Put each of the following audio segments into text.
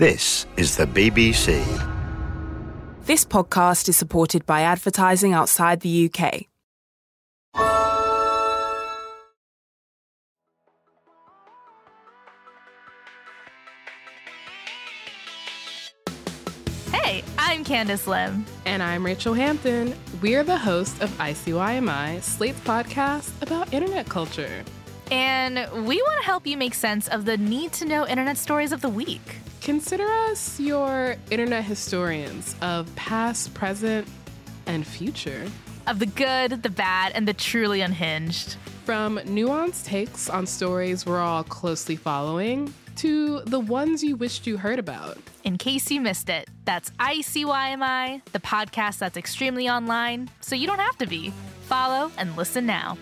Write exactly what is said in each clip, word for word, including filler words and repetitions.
This is the B B C. This podcast is supported by advertising outside the U K. Hey, I'm Candice Lim. And I'm Rachel Hampton. We're the hosts of I C Y M I, Slate's podcast about internet culture. And we want to help you make sense of the need-to-know internet stories of the week. Consider us your internet historians of past, present, and future. Of the good, the bad, and the truly unhinged. From nuanced takes on stories we're all closely following to the ones you wished you heard about. In case you missed it, that's I C Y M I, the podcast that's extremely online, so you don't have to be. Follow and listen now.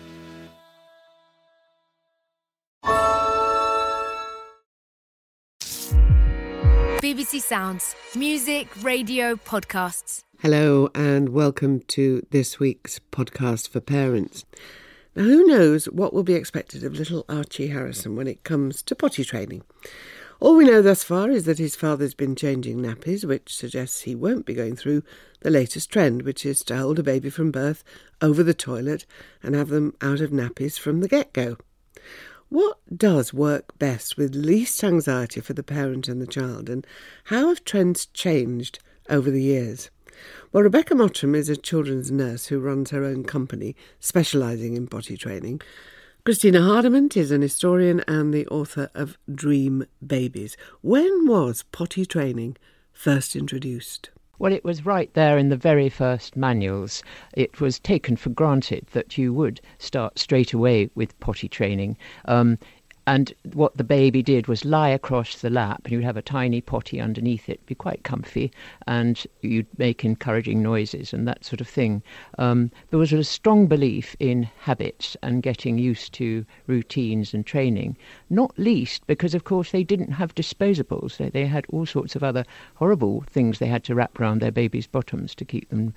B B C Sounds. Music, radio, podcasts. Hello and welcome to this week's podcast for parents. Now, who knows what will be expected of little Archie Harrison when it comes to potty training? All we know thus far is that his father's been changing nappies, which suggests he won't be going through the latest trend, which is to hold a baby from birth over the toilet and have them out of nappies from the get-go. What does work best with least anxiety for the parent and the child, and how have trends changed over the years? Well, Rebecca Mottram is a children's nurse who runs her own company specialising in potty training. Christina Hardement is an historian and the author of Dream Babies. When was potty training first introduced? Well, it was right there in the very first manuals. It was taken for granted that you would start straight away with potty training. Um, and what the baby did was lie across the lap, and you'd have a tiny potty underneath it, be quite comfy, and you'd make encouraging noises and that sort of thing. Um, there was a strong belief in habits and getting used to routines and training, not least because, of course, they didn't have disposables. They, they had all sorts of other horrible things they had to wrap around their babies' bottoms to keep them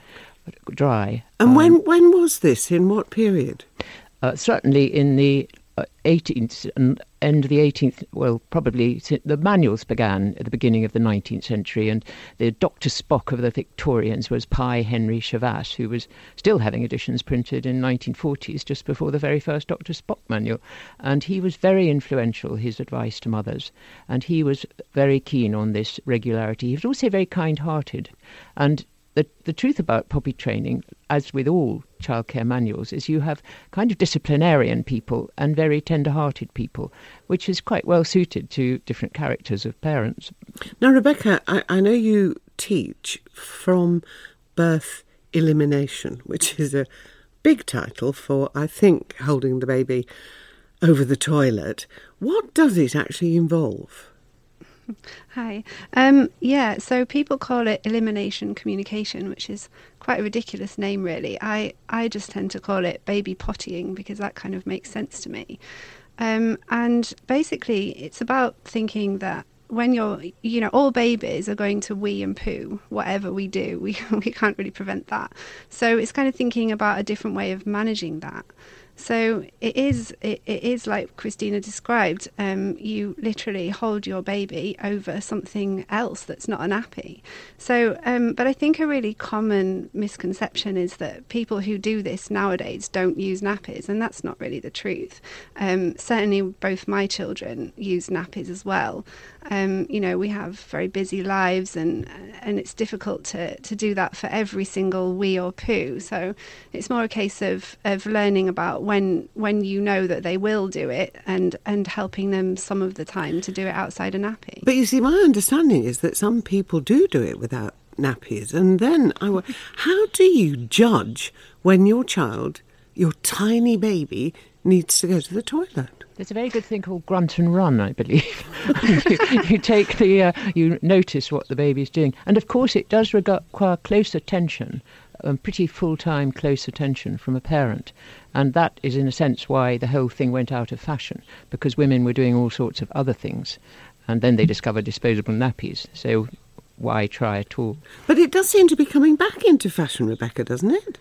dry. And um, when, when was this? In what period? Uh, certainly in the Uh, eighteenth and end of the eighteenth, well, probably the manuals began at the beginning of the nineteenth century, and the Doctor Spock of the Victorians was Pi Henry Chavasse, who was still having editions printed in nineteen forties, just before the very first Doctor Spock manual. And he was very influential, his advice to mothers, and he was very keen on this regularity. He was also very kind-hearted, and The, the truth about potty training, as with all childcare manuals, is you have kind of disciplinarian people and very tender-hearted people, which is quite well suited to different characters of parents. Now, Rebecca, I, I know you teach From Birth Elimination, which is a big title for, I think, holding the baby over the toilet. What does it actually involve? Hi. Um, yeah, so people call it elimination communication, which is quite a ridiculous name, really. I, I just tend to call it baby pottying because that kind of makes sense to me. Um, and basically, it's about thinking that when you're, you know, all babies are going to wee and poo, whatever we do. We, we can't really prevent that. So it's kind of thinking about a different way of managing that. So it is it, it is like Christina described, um, you literally hold your baby over something else that's not a nappy. So, um, but I think a really common misconception is that people who do this nowadays don't use nappies, and that's not really the truth. Um, certainly both my children use nappies as well. Um, you know, we have very busy lives, and and it's difficult to, to do that for every single wee or poo. So it's more a case of, of learning about when when you know that they will do it, and and helping them some of the time to do it outside a nappy. But you see, my understanding is that some people do do it without nappies, and then I w- how do you judge when your child, your tiny baby, needs to go to the toilet? There's a very good thing called grunt and run, I believe. you, you take the, uh, you notice what the baby's doing, and of course it does require close attention. Um, pretty full-time close attention from a parent, and that is in a sense why the whole thing went out of fashion, because women were doing all sorts of other things, and then they discovered disposable nappies, so why try at all? But it does seem to be coming back into fashion, Rebecca, doesn't it?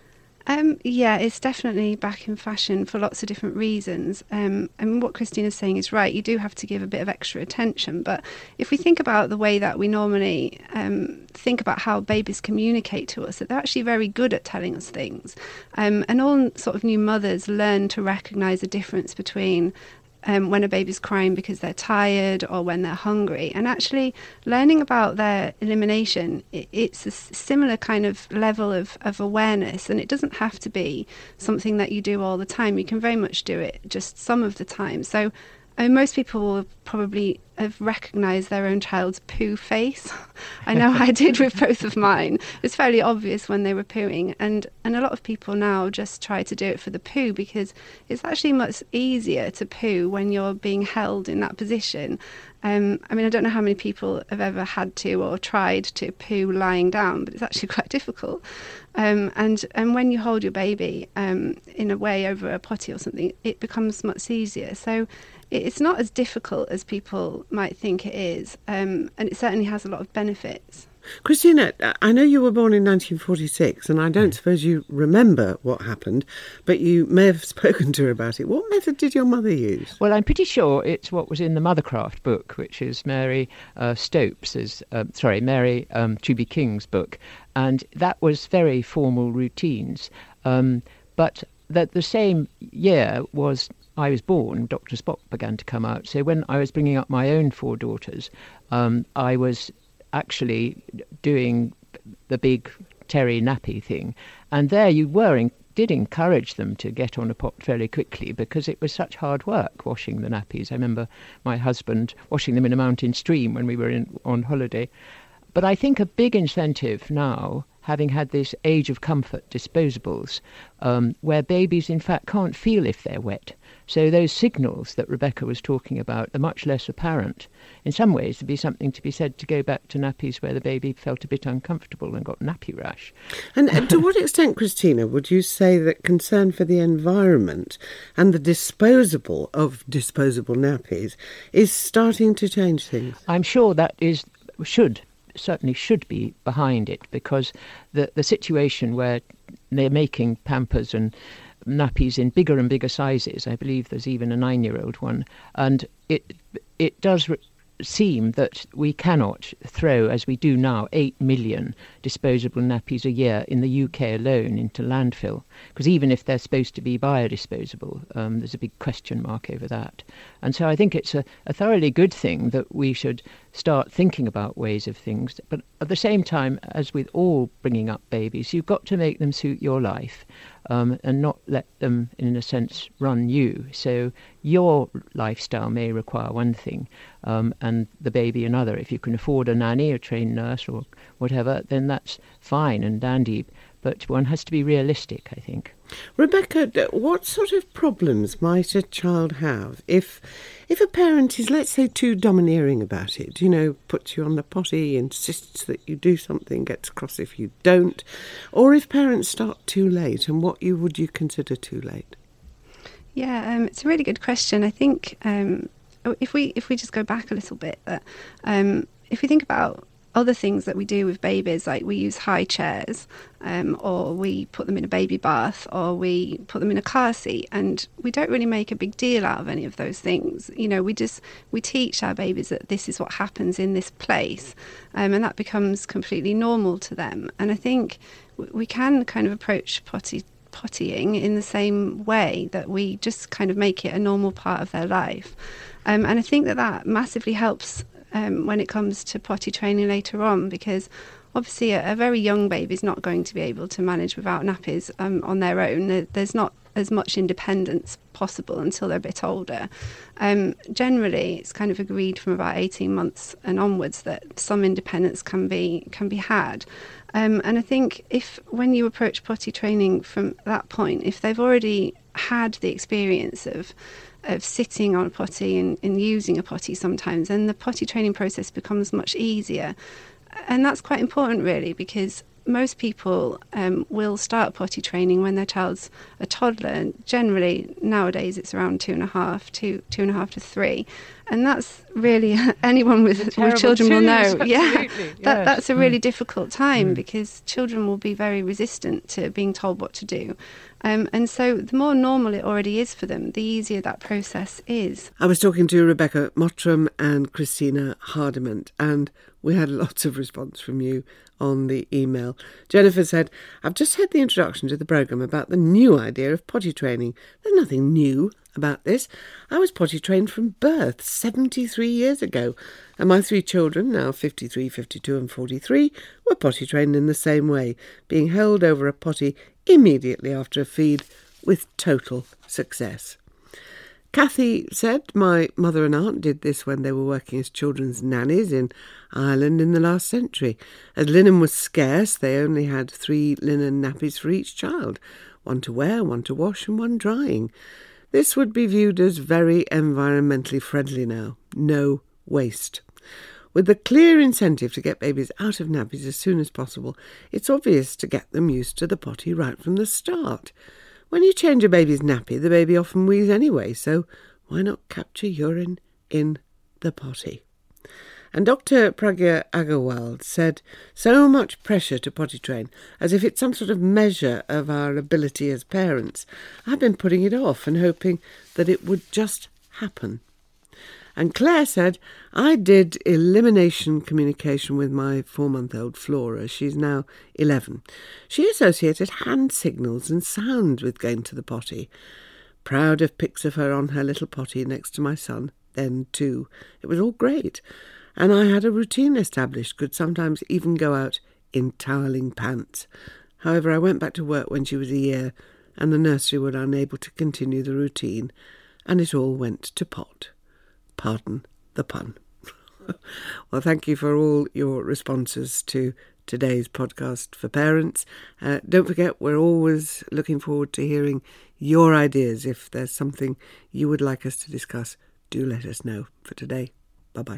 Um, yeah, it's definitely back in fashion for lots of different reasons. Um, I mean, what Christina's saying is right. You do have to give a bit of extra attention. But if we think about the way that we normally um, think about how babies communicate to us, that they're actually very good at telling us things. Um, and all sort of new mothers learn to recognise the difference between Um, when a baby's crying because they're tired or when they're hungry. And actually learning about their elimination, it, it's a similar kind of level of, of awareness, and it doesn't have to be something that you do all the time. You can very much do it just some of the time. So I mean, most people will probably have recognised their own child's poo face. I know I did with both of mine. It's fairly obvious when they were pooing. And, and a lot of people now just try to do it for the poo, because it's actually much easier to poo when you're being held in that position. Um, I mean, I don't know how many people have ever had to or tried to poo lying down, but it's actually quite difficult. Um, and, and when you hold your baby um, in a way over a potty or something, it becomes much easier. So it's not as difficult as people might think it is, um, and it certainly has a lot of benefits. Christina, I know you were born in nineteen forty-six, and I don't suppose you remember what happened, but you may have spoken to her about it. What method did your mother use? Well, I'm pretty sure it's what was in the Mothercraft book, which is Mary uh, Stopes', uh, sorry, Mary um, Truby King's book, and that was very formal routines. Um, but that the same year was I was born, Doctor Spock began to come out. So when I was bringing up my own four daughters, um, I was actually doing the big Terry nappy thing. And there you were, in, did encourage them to get on a pot fairly quickly, because it was such hard work washing the nappies. I remember my husband washing them in a mountain stream when we were in, on holiday. But I think a big incentive now, having had this age of comfort disposables, um, where babies in fact can't feel if they're wet. So those signals that Rebecca was talking about are much less apparent. In some ways, there'd be something to be said to go back to nappies where the baby felt a bit uncomfortable and got nappy rash. And, and to what extent, Christina, would you say that concern for the environment and the disposable of disposable nappies is starting to change things? I'm sure that is should certainly should be behind it, because the the situation where they're making Pampers and nappies in bigger and bigger sizes, I believe there's even a nine-year-old one, and it it does re- seem that we cannot throw, as we do now, eight million disposable nappies a year in the U K alone into landfill, because even if they're supposed to be biodisposable, um, there's a big question mark over that. And so I think it's a, a thoroughly good thing that we should start thinking about ways of things. But at the same time, as with all bringing up babies, you've got to make them suit your life. Um, and not let them, in a sense, run you. So your lifestyle may require one thing, um, and the baby another. If you can afford a nanny, a trained nurse or whatever, then that's fine and dandy. But one has to be realistic, I think. Rebecca, what sort of problems might a child have if if a parent is, let's say, too domineering about it, you know, puts you on the potty, insists that you do something, gets cross if you don't, or if parents start too late, and what you would you consider too late? Yeah, um, it's a really good question. I think um, if we if we just go back a little bit, that um, if we think about other things that we do with babies, like we use high chairs, um, or we put them in a baby bath, or we put them in a car seat, and we don't really make a big deal out of any of those things. You know, we just we teach our babies that this is what happens in this place, um, and that becomes completely normal to them. And I think we can kind of approach potty pottying in the same way, that we just kind of make it a normal part of their life, um, and I think that that massively helps Um, when it comes to potty training later on, because obviously a, a very young baby is not going to be able to manage without nappies um, on their own. There, there's not as much independence possible until they're a bit older. Um, generally, it's kind of agreed from about eighteen months and onwards that some independence can be can be had. Um, and I think if when you approach potty training from that point, if they've already had the experience of of sitting on a potty and, and using a potty sometimes, and the potty training process becomes much easier. And that's quite important, really, because most people um, will start potty training when their child's a toddler. Generally, nowadays it's around two and a half, two, two and a half to three. And that's really, anyone with, with children will know. Yeah, yes. that, that's a really difficult time Mm. because children will be very resistant to being told what to do. Um, and so the more normal it already is for them, the easier that process is. I was talking to Rebecca Mottram and Christina Hardiment, and we had lots of response from you on the email. Jennifer said, I've just had the introduction to the programme about the new idea of potty training. There's nothing new about this. I was potty trained from birth seventy-three years ago, and my three children, now fifty-three, fifty-two and forty-three, were potty trained in the same way, being held over a potty immediately after a feed with total success. Kathy said my mother and aunt did this when they were working as children's nannies in Ireland in the last century. As linen was scarce, they only had three linen nappies for each child, one to wear, one to wash and one drying. This would be viewed as very environmentally friendly now. No waste. With the clear incentive to get babies out of nappies as soon as possible, it's obvious to get them used to the potty right from the start. When you change a baby's nappy, the baby often wheezes anyway, so why not capture urine in the potty? And Doctor Pragya Agarwal said, so much pressure to potty train, as if it's some sort of measure of our ability as parents. I've been putting it off and hoping that it would just happen. And Claire said, I did elimination communication with my four-month-old Flora. She's now eleven. She associated hand signals and sounds with going to the potty. Proud of pics of her on her little potty next to my son, then two. It was all great. And I had a routine established, could sometimes even go out in toweling pants. However, I went back to work when she was a year, and the nursery were unable to continue the routine, and it all went to pot. Pardon the pun. Well, thank you for all your responses to today's podcast for parents. Uh, don't forget, we're always looking forward to hearing your ideas. If there's something you would like us to discuss, do let us know. For today, bye-bye.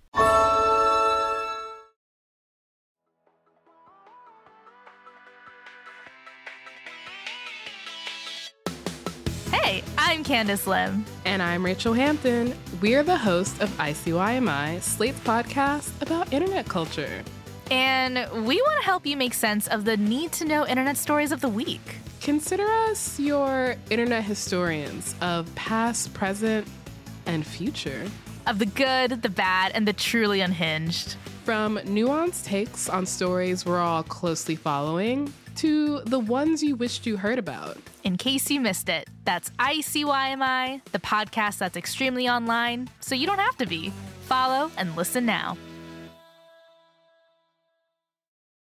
Hey, I'm Candace Lim. And I'm Rachel Hampton. We're the hosts of I C Y M I, Slate's podcast about internet culture. And we want to help you make sense of the need-to-know internet stories of the week. Consider us your internet historians of past, present, and future. Of the good, the bad, and the truly unhinged. From nuanced takes on stories we're all closely following to the ones you wished you heard about. In case you missed it, that's I C Y M I, the podcast that's extremely online, so you don't have to be. Follow and listen now.